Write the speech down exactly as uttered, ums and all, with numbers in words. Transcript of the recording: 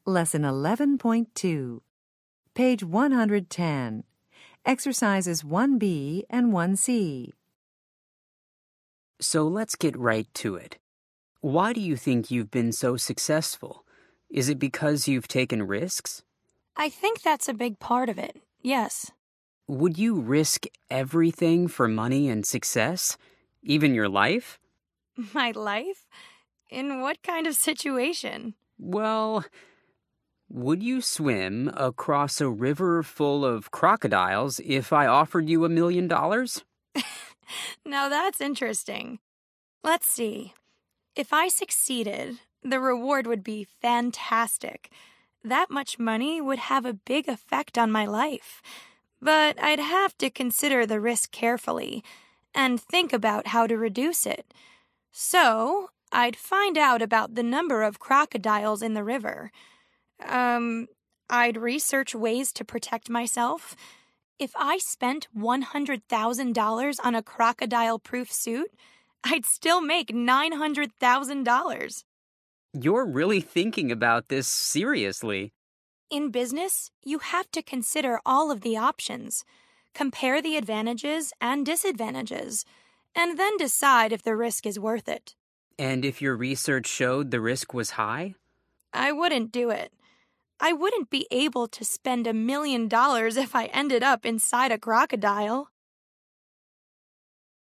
Lesson eleven point two. Page one hundred ten. Exercises one B and one C. So let's get right to it. Why do you think you've been so successful? Is it because you've taken risks? I think that's a big part of it, yes. Would you risk everything for money and success? Even your life? My life? In what kind of situation? Well, would you swim across a river full of crocodiles if I offered you a million dollars? Now that's interesting. Let's see. If I succeeded, the reward would be fantastic. That much money would have a big effect on my life. But I'd have to consider the risk carefully and think about how to reduce it. So, I'd find out about the number of crocodiles in the river. Um, I'd research ways to protect myself. If I spent one hundred thousand dollars on a crocodile-proof suit, I'd still make nine hundred thousand dollars. You're really thinking about this seriously. In business, you have to consider all of the options, compare the advantages and disadvantages, and then decide if the risk is worth it. And if your research showed the risk was high? I wouldn't do it. I wouldn't be able to spend a million dollars if I ended up inside a crocodile.